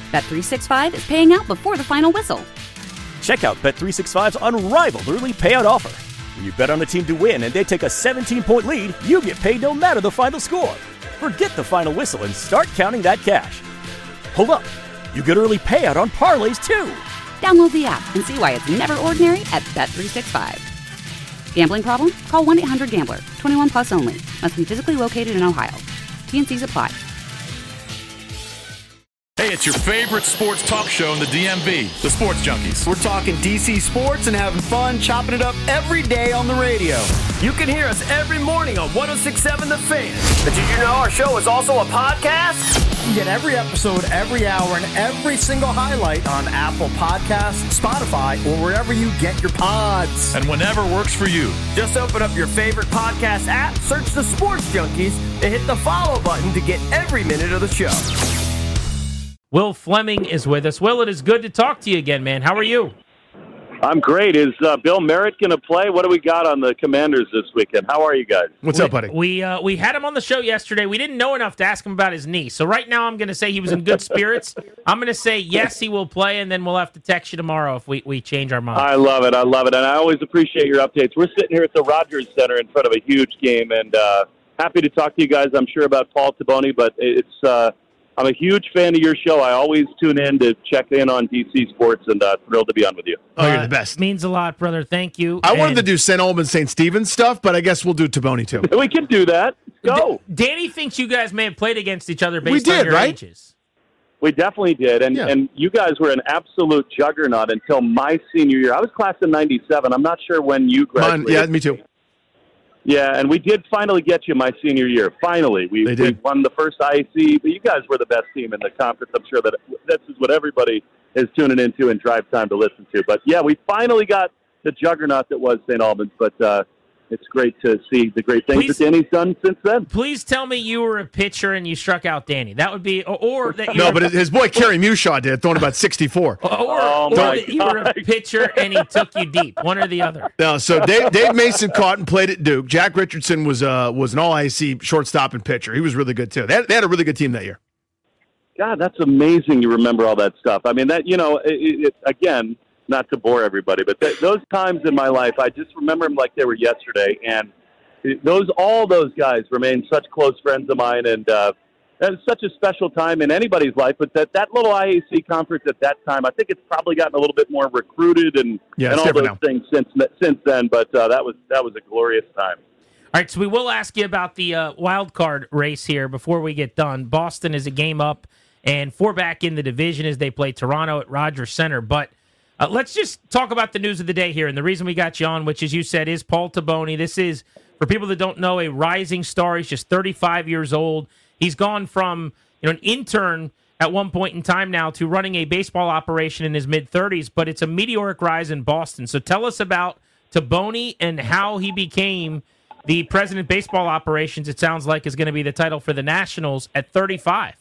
Bet365 is paying out before the final whistle. Check out Bet365's unrivaled early payout offer. When you bet on a team to win and they take a 17-point lead, you get paid no matter the final score. Forget the final whistle and start counting that cash. Hold up. You get early payout on parlays, too. Download the app and see why it's never ordinary at Bet365. Gambling problem? Call 1-800-GAMBLER. 21 plus only. Must be physically located in Ohio. T&Cs apply. Hey, it's your favorite sports talk show in the DMV, the Sports Junkies. We're talking DC sports and having fun, chopping it up every day on the radio. You can hear us every morning on 106.7 The Fan. But did you know our show is also a podcast? You get every episode, every hour, and every single highlight on Apple Podcasts, Spotify, or wherever you get your pods. And whenever works for you. Just open up your favorite podcast app, search The Sports Junkies, and hit the follow button to get every minute of the show. Will Fleming is with us. Will, it is good to talk to you again, man. How are you? I'm great. Is Bill Merritt going to play? What do we got on the Commanders this weekend? How are you guys? What's up, buddy? We had him on the show yesterday. We didn't know enough to ask him about his knee. So right now I'm going to say he was in good spirits. I'm going to say yes, he will play, and then we'll have to text you tomorrow if we change our mind. I love it. And I always appreciate your updates. We're sitting here at the Rogers Center in front of a huge game, and happy to talk to you guys, I'm sure, about Paul Taboni, but I'm a huge fan of your show. I always tune in to check in on DC sports, and thrilled to be on with you. Oh, you're the best. Means a lot, brother. Thank you. I wanted to do St. Albans, St. Stephen's stuff, but I guess we'll do Taboni too. We can do that. Go. Danny thinks you guys may have played against each other based on your ages. We definitely did, and you guys were an absolute juggernaut until my senior year. I was class of 97. I'm not sure when you graduated. Yeah, me too. Yeah, and we did finally get you my senior year. Finally. We won the first IAC, but you guys were the best team in the conference. I'm sure that this is what everybody is tuning into and drive time to listen to. But, yeah, we finally got the juggernaut that was St. Albans, but it's great to see the great things that Danny's done since then. Please tell me you were a pitcher and you struck out Danny. That would be, or that you no, but his boy Kerry Mushaw did, throwing about 64. Or that you were a pitcher and he took you deep. One or the other. No, so Dave Mason caught and played at Duke. Jack Richardson was an all-IAC shortstop and pitcher. He was really good too. They had a really good team that year. God, that's amazing. You remember all that stuff. I mean, that again. Not to bore everybody, but those times in my life, I just remember them like they were yesterday. And all those guys remain such close friends of mine, and it's such a special time in anybody's life. But that little IAC conference at that time, I think it's probably gotten a little bit more recruited and all those things since then. But that was a glorious time. All right, so we will ask you about the wild card race here before we get done. Boston is a game up and 4 back in the division as they play Toronto at Rogers Center, but. Let's just talk about the news of the day here. And the reason we got you on, which, as you said, is Paul Taboni. This is, for people that don't know, a rising star. He's just 35 years old. He's gone from an intern at one point in time now to running a baseball operation in his mid-30s, but it's a meteoric rise in Boston. So tell us about Taboni and how he became the president of baseball operations, it sounds like, is going to be the title for the Nationals at 35.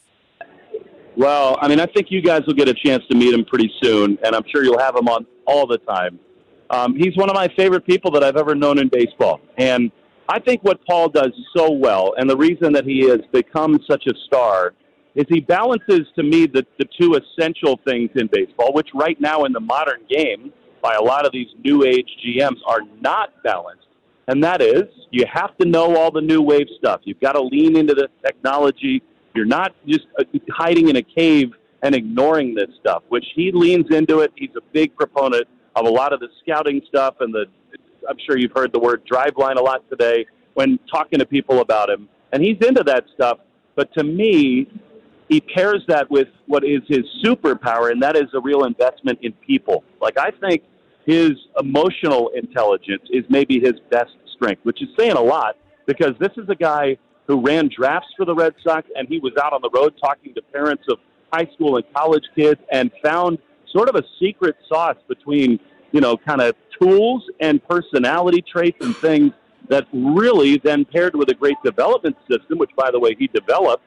Well, I mean, I think you guys will get a chance to meet him pretty soon, and I'm sure you'll have him on all the time. He's one of my favorite people that I've ever known in baseball. And I think what Paul does so well, and the reason that he has become such a star, is he balances, to me, the two essential things in baseball, which right now in the modern game, by a lot of these new age GMs, are not balanced. And that is, you have to know all the new wave stuff. You've got to lean into the technology. You're not just hiding in a cave and ignoring this stuff, which he leans into it. He's a big proponent of a lot of the scouting stuff, and I'm sure you've heard the word driveline a lot today when talking to people about him. And he's into that stuff. But to me, he pairs that with what is his superpower, and that is a real investment in people. Like, I think his emotional intelligence is maybe his best strength, which is saying a lot, because this is a guy who ran drafts for the Red Sox, and he was out on the road talking to parents of high school and college kids and found sort of a secret sauce between, kind of tools and personality traits and things that really then paired with a great development system, which, by the way, he developed,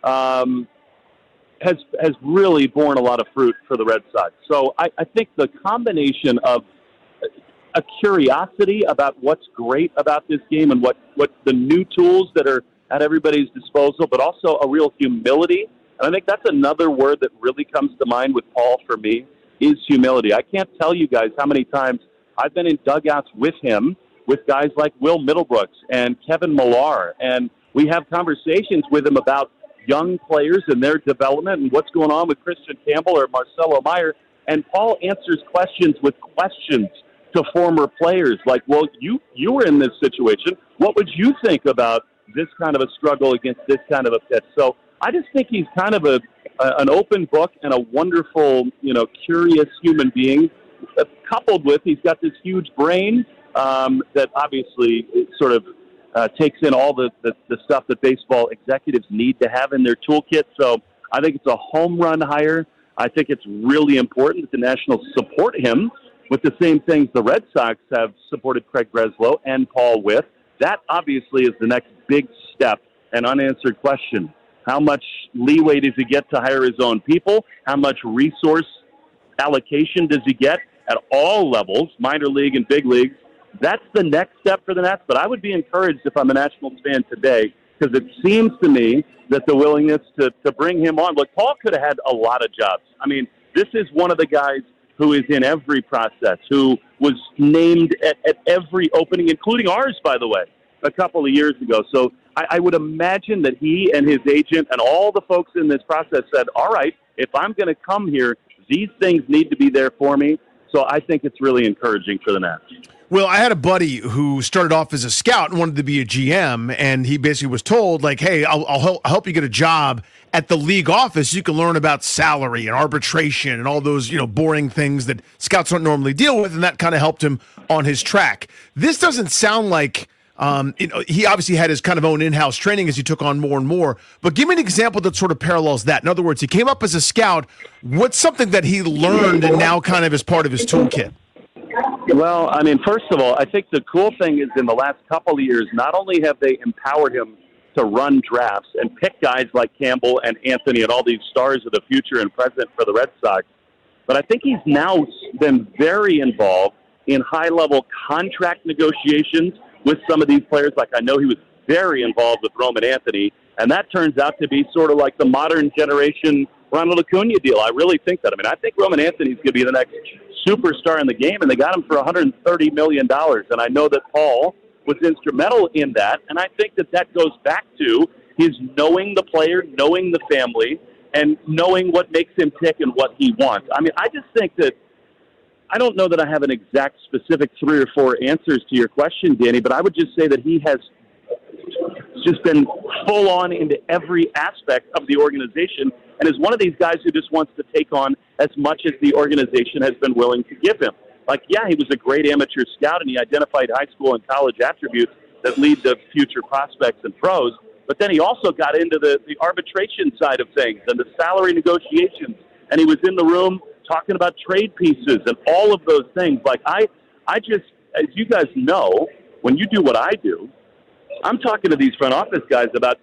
has really borne a lot of fruit for the Red Sox. So I think the combination of a curiosity about what's great about this game and what the new tools that are at everybody's disposal, but also a real humility And I think that's another word that really comes to mind with Paul for me is humility. I can't tell you guys how many times I've been in dugouts with him, with guys like Will Middlebrooks and Kevin Millar, and we have conversations with him about young players and their development and what's going on with Christian Campbell or Marcelo Meyer. And Paul answers questions with questions to former players like, well, you were in this situation. What would you think about this kind of a struggle against this kind of a pitch? So I just think he's kind of an open book and a wonderful, curious human being, coupled with he's got this huge brain that obviously sort of takes in all the stuff that baseball executives need to have in their toolkit. So I think it's a home run hire. I think it's really important that the Nationals support him with the same things the Red Sox have supported Craig Breslow and Paul with. That obviously is the next big step, an unanswered question. How much leeway does he get to hire his own people? How much resource allocation does he get at all levels, minor league and big leagues? That's the next step for the Nats, but I would be encouraged if I'm a Nationals fan today, because it seems to me that the willingness to bring him on. Look, Paul could have had a lot of jobs. I mean, this is one of the guys who is in every process, who was named at every opening, including ours, by the way, a couple of years ago. So I would imagine that he and his agent and all the folks in this process said, all right, if I'm going to come here, these things need to be there for me. So I think it's really encouraging for the Nats. Well, I had a buddy who started off as a scout and wanted to be a GM, and he basically was told, like, hey, I'll help you get a job at the league office. You can learn about salary and arbitration and all those, boring things that scouts don't normally deal with, and that kind of helped him on his track. This doesn't sound like he obviously had his kind of own in-house training as he took on more and more, but give me an example that sort of parallels that. In other words, he came up as a scout. What's something that he learned and now kind of is part of his toolkit? Well, I mean, first of all, I think the cool thing is in the last couple of years, not only have they empowered him to run drafts and pick guys like Campbell and Anthony and all these stars of the future and present for the Red Sox, but I think he's now been very involved in high-level contract negotiations with some of these players. Like I know he was very involved with Roman Anthony, and that turns out to be sort of like the modern generation Ronald Acuna deal. I really think that. I mean, I think Roman Anthony's going to be the next superstar in the game, and they got him for $130 million. And I know that Paul was instrumental in that, and I think that goes back to his knowing the player, knowing the family, and knowing what makes him tick and what he wants. I mean, I just think that I don't know that I have an exact specific 3 or 4 answers to your question, Danny, but I would just say that he has just been full on into every aspect of the organization and is one of these guys who just wants to take on as much as the organization has been willing to give him. Like, yeah, he was a great amateur scout and he identified high school and college attributes that lead to future prospects and pros, but then he also got into the arbitration side of things and the salary negotiations, and he was in the room talking about trade pieces and all of those things. Like, I just, as you guys know, when you do what I do, I'm talking to these front office guys about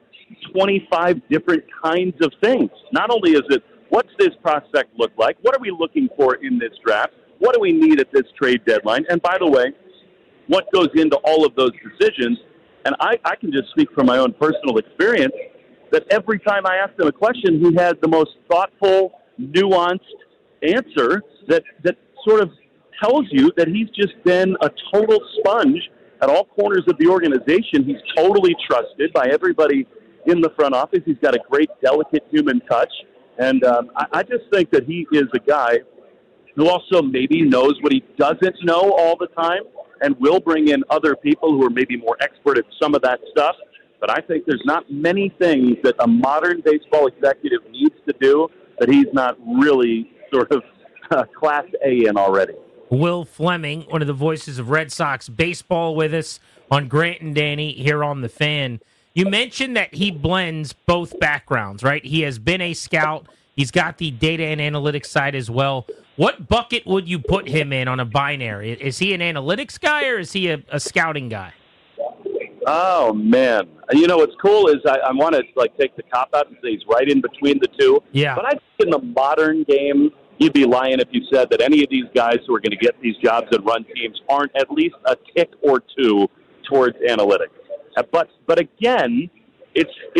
25 different kinds of things. Not only is it, what's this prospect look like? What are we looking for in this draft? What do we need at this trade deadline? And by the way, what goes into all of those decisions? And I can just speak from my own personal experience that every time I asked him a question, he had the most thoughtful, nuanced answer that sort of tells you that he's just been a total sponge at all corners of the organization. He's totally trusted by everybody in the front office. He's got a great, delicate human touch. And I just think that he is a guy who also maybe knows what he doesn't know all the time and will bring in other people who are maybe more expert at some of that stuff. But I think there's not many things that a modern baseball executive needs to do that he's not really sort of Class A in already. Will Fleming, one of the voices of Red Sox baseball, with us on Grant and Danny here on The Fan. You mentioned that he blends both backgrounds, right? He has been a scout. He's got the data and analytics side as well. What bucket would you put him in on a binary? Is he an analytics guy or is he a scouting guy? Oh, man. You know, what's cool is I want to take the cop out and say he's right in between the two. Yeah. But I think in the modern game, you'd be lying if you said that any of these guys who are going to get these jobs and run teams aren't at least a tick or two towards analytics. But again, it's like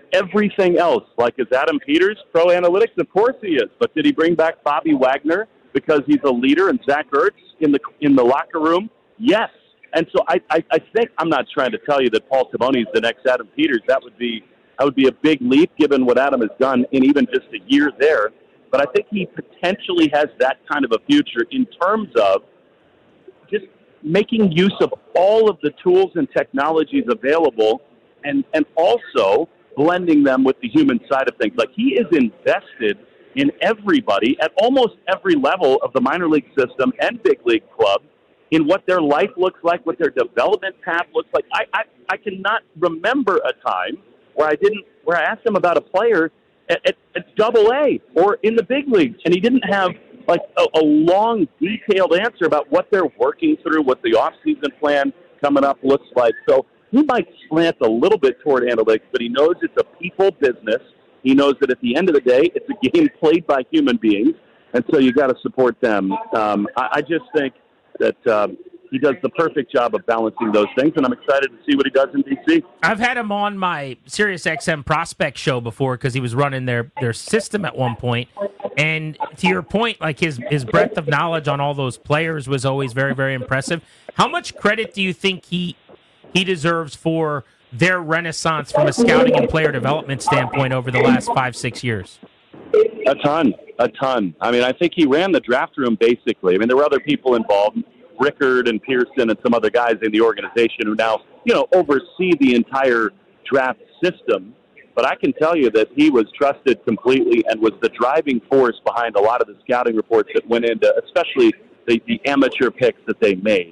everything else. Like, is Adam Peters pro analytics? Of course he is. But did he bring back Bobby Wagner because he's a leader and Zach Ertz in the locker room? Yes. And so I think, I'm not trying to tell you that Paul Taboni is the next Adam Peters. That would be a big leap given what Adam has done in even just a year there. But I think he potentially has that kind of a future in terms of just making use of all of the tools and technologies available and also blending them with the human side of things. Like, he is invested in everybody at almost every level of the minor league system and big league club in what their life looks like, what their development path looks like. I cannot remember a time where I asked him about a player at Double-A or in the big leagues, and he didn't have like a long, detailed answer about what they're working through, what the off-season plan coming up looks like. So he might slant a little bit toward analytics, but he knows it's a people business. He knows that at the end of the day, it's a game played by human beings, and so you got to support them. I just think that he does the perfect job of balancing those things, and I'm excited to see what he does in D.C. I've had him on my SiriusXM Prospect show before because he was running their system at one point. And to your point, like his breadth of knowledge on all those players was always very, very impressive. How much credit do you think he deserves for their renaissance from a scouting and player development standpoint over the last 5-6 years? A ton. I mean, I think he ran the draft room basically. I mean, there were other people involved, Rickard and Pearson and some other guys in the organization who now, oversee the entire draft system. But I can tell you that he was trusted completely and was the driving force behind a lot of the scouting reports that went into, especially the amateur picks that they made.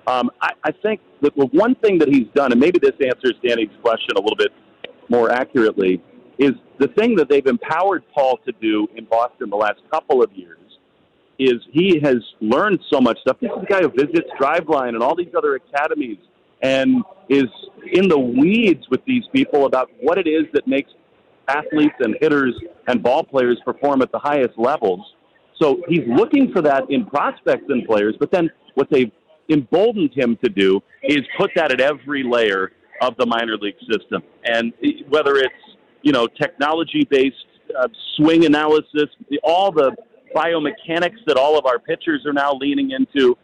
I think that the one thing that he's done, and maybe this answers Danny's question a little bit more accurately, is the thing that they've empowered Paul to do in Boston the last couple of years is he has learned so much stuff. This is a guy who visits Driveline and all these other academies and is in the weeds with these people about what it is that makes athletes and hitters and ball players perform at the highest levels. So he's looking for that in prospects and players, but then what they've emboldened him to do is put that at every layer of the minor league system. And whether it's, technology-based swing analysis, all the biomechanics that all of our pitchers are now leaning into,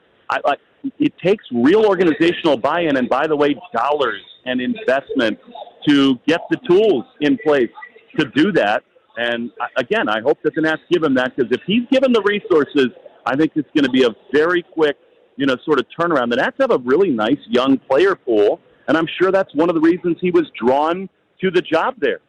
it takes real organizational buy-in and, by the way, dollars and investment to get the tools in place to do that. And, again, I hope that the Nats give him that, because if he's given the resources, I think it's going to be a very quick, sort of turnaround. The Nats have a really nice young player pool, and I'm sure that's one of the reasons he was drawn to the job there.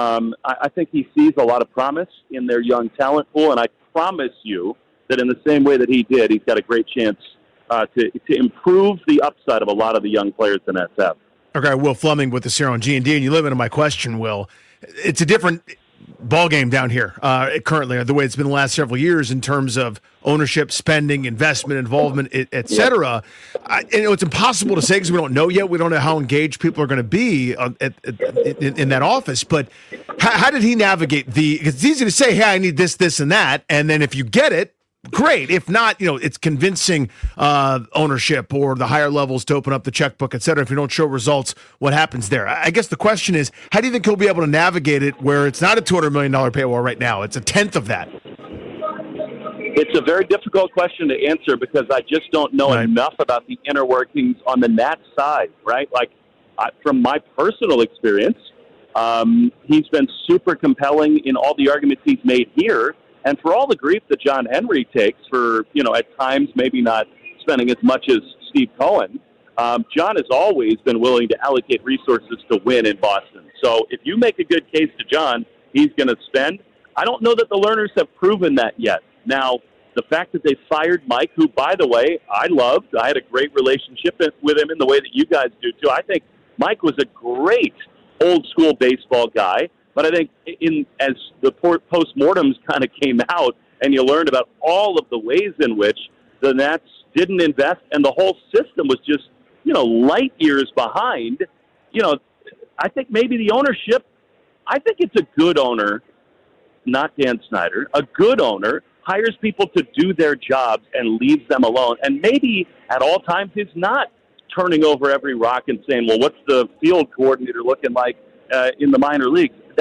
I think he sees a lot of promise in their young talent pool, and I promise you that in the same way that he did, he's got a great chance to improve the upside of a lot of the young players the Nats have. Okay, Will Fleming with the Zero on G&D, and you live into my question, Will. It's a different ball game down here currently, the way it's been the last several years in terms of ownership, spending, investment, involvement, et cetera. It's impossible to say because we don't know yet. We don't know how engaged people are going to be in that office. But how did he navigate because it's easy to say, hey, I need this, and that. And then if you get it, great. If not, it's convincing ownership or the higher levels to open up the checkbook, et cetera. If you don't show results, what happens there? I guess the question is, how do you think he'll be able to navigate it where it's not a $200 million paywall right now? It's a tenth of that. It's a very difficult question to answer because I just don't know enough about the inner workings on the Nats side, right? Like, from my personal experience, he's been super compelling in all the arguments he's made here. And for all the grief that John Henry takes for, at times maybe not spending as much as Steve Cohen, John has always been willing to allocate resources to win in Boston. So if you make a good case to John, he's going to spend. I don't know that the Lerners have proven that yet. Now, the fact that they fired Mike, who, by the way, I loved. I had a great relationship with him in the way that you guys do, too. I think Mike was a great old-school baseball guy. But I think as the postmortems kind of came out and you learned about all of the ways in which the Nats didn't invest and the whole system was just, light years behind, I think maybe the ownership, I think it's a good owner, not Dan Snyder, a good owner hires people to do their jobs and leaves them alone. And maybe at all times is not turning over every rock and saying, well, what's the field coordinator looking like in the minor leagues?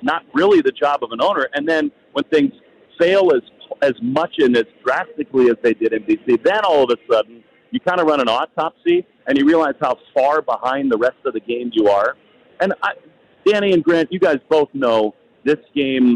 not really the job of an owner. And then when things fail as much and as drastically as they did in BC, then all of a sudden you kind of run an autopsy and you realize how far behind the rest of the game you are. And Danny and Grant, you guys both know this game.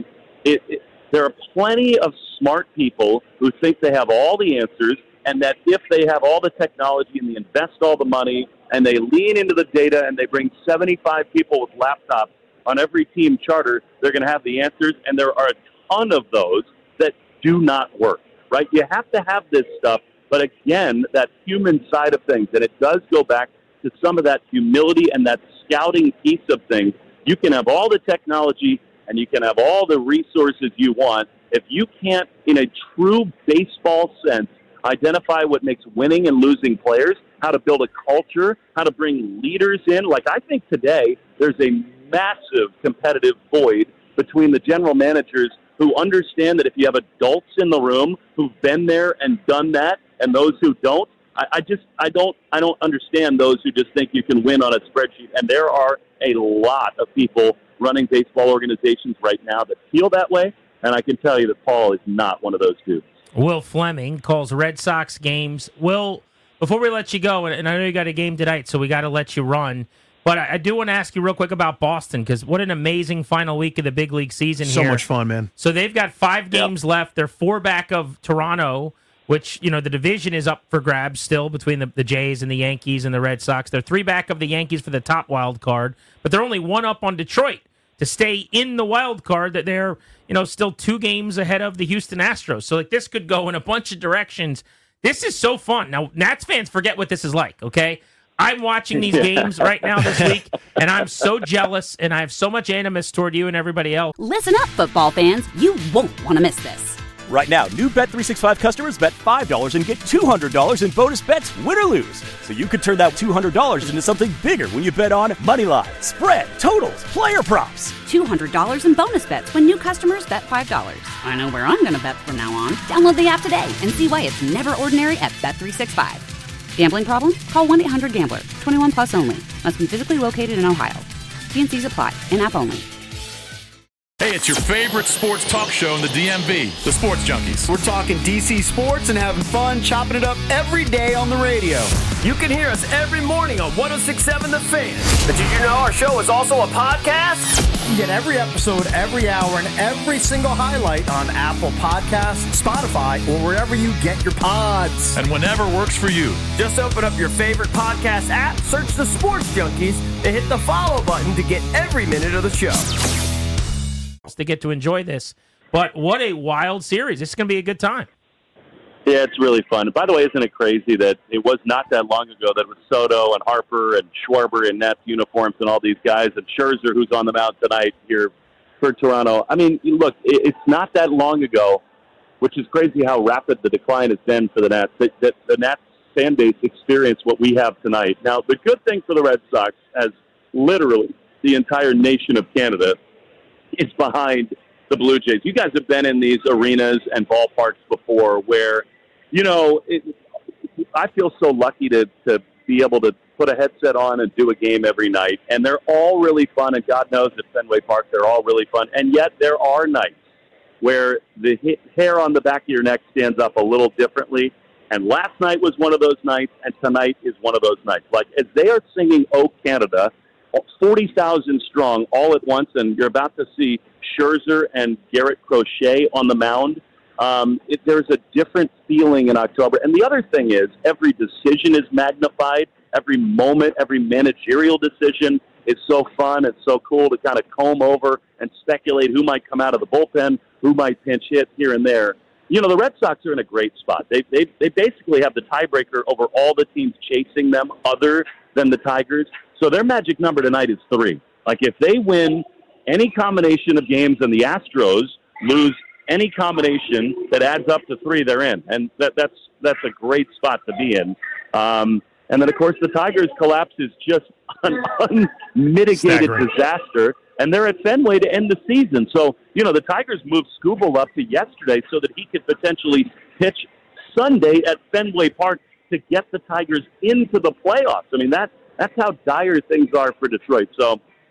There are plenty of smart people who think they have all the answers, and that if they have all the technology and they invest all the money and they lean into the data and they bring 75 people with laptops on every team charter, they're going to have the answers. And there are a ton of those that do not work, right? You have to have this stuff. But again, that human side of things, and it does go back to some of that humility and that scouting piece of things. You can have all the technology and you can have all the resources you want. If you can't, in a true baseball sense, identify what makes winning and losing players, how to build a culture, how to bring leaders in. Like, I think today there's a massive competitive void between the general managers who understand that if you have adults in the room who've been there and done that, and those who don't. I don't understand those who just think you can win on a spreadsheet. And there are a lot of people running baseball organizations right now that feel that way. And I can tell you that Paul is not one of those dudes. Will Fleming calls Red Sox games. Will, before we let you go, and I know you got a game tonight, so we got to let you run. But I do want to ask you real quick about Boston, because what an amazing final week of the big league season so here. So much fun, man. So they've got 5 games left. They're 4 back of Toronto, which, you know, the division is up for grabs still between the Jays and the Yankees and the Red Sox. They're 3 back of the Yankees for the top wild card, but they're only 1 up on Detroit to stay in the wild card, that they're, you know, still 2 games ahead of the Houston Astros. So, like, this could go in a bunch of directions. This is so fun. Now, Nats fans forget what this is like, okay? I'm watching these games right now this week, and I'm so jealous, and I have so much animus toward you and everybody else. Listen up, football fans. You won't want to miss this. Right now, new Bet365 customers bet $5 and get $200 in bonus bets, win or lose. So you could turn that $200 into something bigger when you bet on moneyline, spread, totals, player props. $200 in bonus bets when new customers bet $5. I know where I'm going to bet from now on. Download the app today and see why it's never ordinary at Bet365. Gambling problem? Call 1-800-GAMBLER. 21 plus only. Must be physically located in Ohio. T&Cs apply. In-app only. Hey, it's your favorite sports talk show in the DMV, the Sports Junkies. We're talking DC sports and having fun, chopping it up every day on the radio. You can hear us every morning on 106.7 The Fan. But did you know our show is also a podcast? You get every episode, every hour, and every single highlight on Apple Podcasts, Spotify, or wherever you get your pods. And whenever works for you. Just open up your favorite podcast app, search the Sports Junkies, and hit the follow button to get every minute of the show. To get to enjoy this. But what a wild series. This is going to be a good time. Yeah, it's really fun. By the way, isn't it crazy that it was not that long ago that it was Soto and Harper and Schwarber in Nats uniforms and all these guys, and Scherzer, who's on the mound tonight here for Toronto. I mean, look, it's not that long ago, which is crazy how rapid the decline has been for the Nats, that the Nats fan base experienced what we have tonight. Now, the good thing for the Red Sox, as literally the entire nation of Canada is behind the Blue Jays. You guys have been in these arenas and ballparks before where, you know, I feel so lucky to be able to put a headset on and do a game every night. And they're all really fun, and God knows at Fenway Park they're all really fun. And yet there are nights where the hair on the back of your neck stands up a little differently. And last night was one of those nights, and tonight is one of those nights. Like, as they are singing "Oh Canada," 40,000 strong all at once, and you're about to see Scherzer and Garrett Crochet on the mound. There's a different feeling in October. And the other thing is, every decision is magnified. Every moment, every managerial decision is so fun. It's so cool to kind of comb over and speculate who might come out of the bullpen, who might pinch hit here and there. You know, the Red Sox are in a great spot. They basically have the tiebreaker over all the teams chasing them other than the Tigers. So their magic number tonight is 3. Like, if they win any combination of games and the Astros lose any combination that adds up to 3, they're in. And that's a great spot to be in. And then, of course, the Tigers' collapse is just an unmitigated disaster. And they're at Fenway to end the season. So, you know, the Tigers moved Skubal up to yesterday so that he could potentially pitch Sunday at Fenway Park to get the Tigers into the playoffs. I mean, that's how dire things are for Detroit. So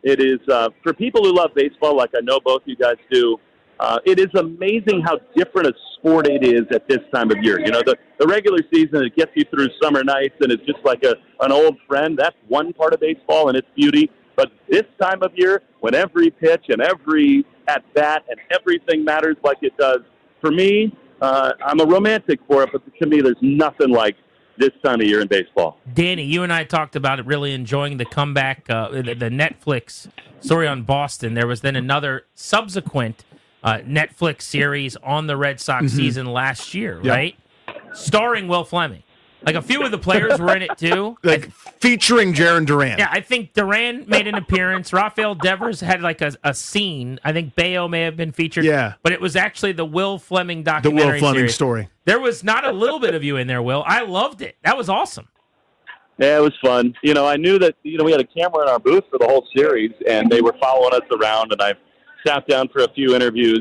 It is, for people who love baseball, like I know both you guys do, it is amazing how different a sport it is at this time of year. You know, the regular season, it gets you through summer nights, and it's just like an old friend. That's one part of baseball and its beauty. But this time of year, when every pitch and every at-bat and everything matters like it does, for me, I'm a romantic for it, but to me, there's nothing like this time of year in baseball. Danny, you and I talked about it, really enjoying the comeback, the Netflix story on Boston. There was then another subsequent Netflix series on the Red Sox season last year, right? Starring Will Fleming. Like, a few of the players were in it, too. Like, featuring Jarren Duran. Yeah, I think Duran made an appearance. Rafael Devers had, like, a scene. I think Bayo may have been featured. Yeah. But it was actually the Will Fleming documentary. The Will Fleming series. story. There was not a little bit of you in there, Will. I loved it. That was awesome. Yeah, it was fun. You know, I knew that, you know, we had a camera in our booth for the whole series, and they were following us around, and I sat down for a few interviews.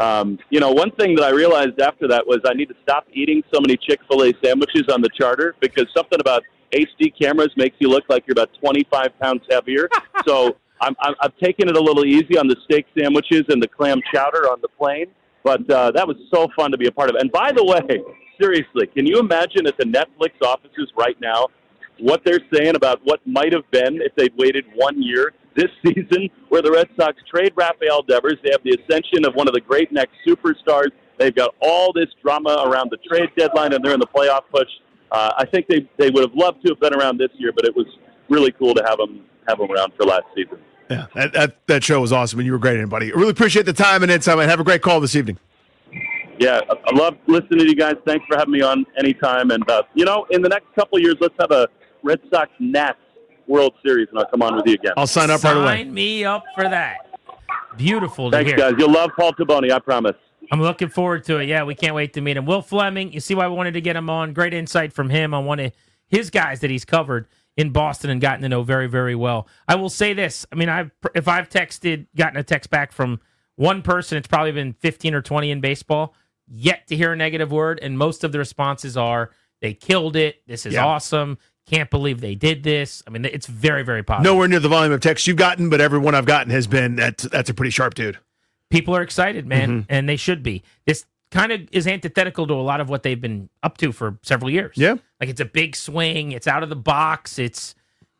You know, one thing that I realized after that was I need to stop eating so many Chick-fil-A sandwiches on the charter, because something about HD cameras makes you look like you're about 25 pounds heavier. So I've taken it a little easy on the steak sandwiches and the clam chowder on the plane. But that was so fun to be a part of. And by the way, seriously, can you imagine at the Netflix offices right now what they're saying about what might have been if they'd waited 1 year this season, where the Red Sox trade Rafael Devers? They have the ascension of one of the great next superstars. They've got all this drama around the trade deadline, and they're in the playoff push. I think they would have loved to have been around this year, but it was really cool to have them around for last season. Yeah, that show was awesome, and you were great, buddy. I really appreciate the time and insight, and have a great call this evening. Yeah, I love listening to you guys. Thanks for having me on anytime. And, you know, in the next couple of years, let's have a Red Sox-Nats World Series, and I'll come on with you again. I'll sign up right away. Sign me up for that. Beautiful to Thanks, hear. guys. You'll love Paul Taboni, I promise. I'm looking forward to it. Yeah, we can't wait to meet him. Will Fleming, you see why I wanted to get him on. Great insight from him on one of his guys that he's covered in Boston and gotten to know very, very well. I will say this. I mean, if I've gotten a text back from one person, it's probably been 15 or 20 in baseball, yet to hear a negative word, and most of the responses are, they killed it, this is awesome, can't believe they did this. I mean, it's very, very positive. Nowhere near the volume of texts you've gotten, but every one I've gotten has been, that's a pretty sharp dude. People are excited, man, and they should be. This kind of is antithetical to a lot of what they've been up to for several years. Yeah. Like, it's a big swing, it's out of the box, it's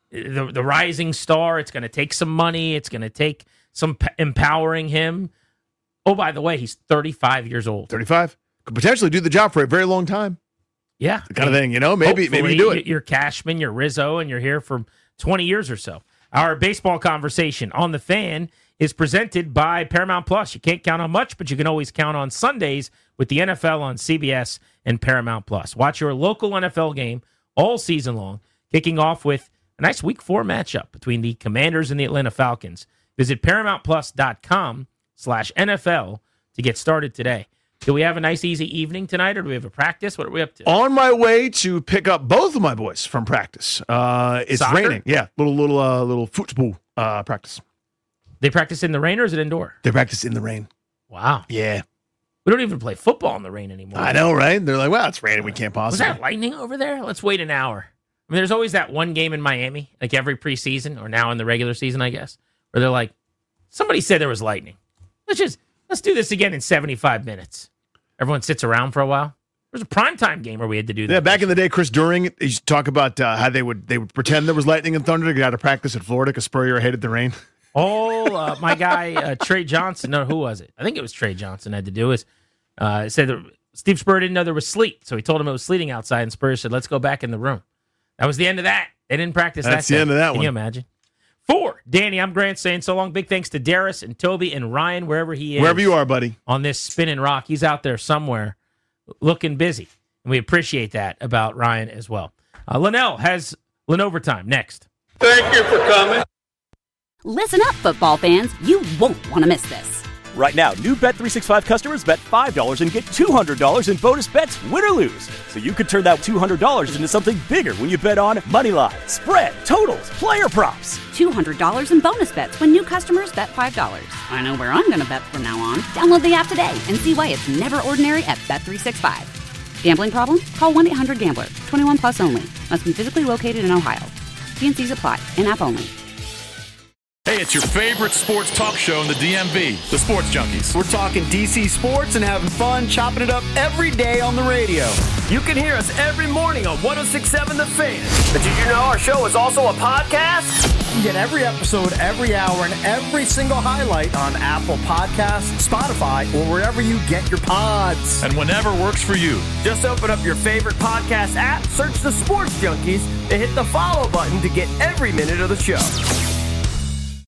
the rising star, it's going to take some money, it's going to take some empowering him. Oh, by the way, he's 35 years old. 35? Could potentially do the job for a very long time. Yeah. The kind of thing, you know? Maybe you do it. You're Cashman, you're Rizzo, and you're here for 20 years or so. Our baseball conversation on The Fan is presented by Paramount Plus. You can't count on much, but you can always count on Sundays with the NFL on CBS and Paramount Plus. Watch your local NFL game all season long, kicking off with a nice Week 4 matchup between the Commanders and the Atlanta Falcons. Visit ParamountPlus.com/NFL to get started today. Do we have a nice, easy evening tonight, or do we have a practice? What are we up to? On my way to pick up both of my boys from practice. It's Soccer? raining. Yeah, little football practice. They practice in the rain, or is it indoor? They practice in the rain. Wow. Yeah. We don't even play football in the rain anymore. I know, right? They're like, well, it's raining. We can't Was possibly. that lightning over there? Let's wait an hour. I mean, there's always that one game in Miami, like every preseason, or now in the regular season, I guess, where they're like, somebody said there was lightning. Let's do this again in 75 minutes. Everyone sits around for a while. There was a primetime game where we had to do that. Yeah, back in the day, Chris During used to talk about how they would pretend there was lightning and thunder to get out of practice at Florida because Spurrier hated the rain. Oh, my guy, Trey Johnson. No, who was it? I think it was Trey Johnson had to do is said that Steve Spurrier didn't know there was sleet. So he told him it was sleeting outside, and Spurrier said, let's go back in the room. That was the end of that. They didn't practice that. That's the end of that one. Can you imagine? For Danny, I'm Grant saying so long. Big thanks to Darius and Toby and Ryan, wherever he is. Wherever you are, buddy. On this spinning rock. He's out there somewhere looking busy. And we appreciate that about Ryan as well. Linnell has Lenovertime next. Thank you for coming. Listen up, football fans. You won't want to miss this. Right now, new Bet365 customers bet $5 and get $200 in bonus bets, win or lose. So you could turn that $200 into something bigger when you bet on money line, spread, totals, player props. $200 in bonus bets when new customers bet $5. I know where I'm going to bet from now on. Download the app today and see why it's never ordinary at Bet365. Gambling problem? Call 1-800-GAMBLER. 21 plus only. Must be physically located in Ohio. T&Cs apply. In-app only. Hey, it's your favorite sports talk show in the DMV, the Sports Junkies. We're talking DC sports and having fun, chopping it up every day on the radio. You can hear us every morning on 106.7 The Fan. But did you know our show is also a podcast? You get every episode, every hour, and every single highlight on Apple Podcasts, Spotify, or wherever you get your pods. And whenever works for you. Just open up your favorite podcast app, search The Sports Junkies, and hit the follow button to get every minute of the show.